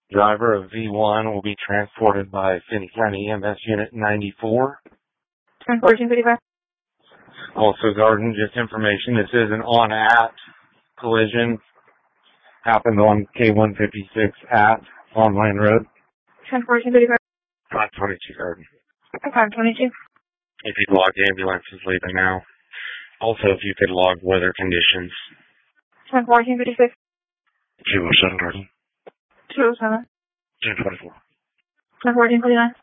Driver of V1 will be transported by Finney County EMS Unit 94. 10-14-55. Also, Garden, just information, this is an on-at collision. Happened on K156 at Online Road. 10-14-55. 522 Garden. 522. If you log the ambulance is leaving now. Also, if you could log weather conditions. 10-14-56. 207 Garden. 207. 1024. 10-14-49.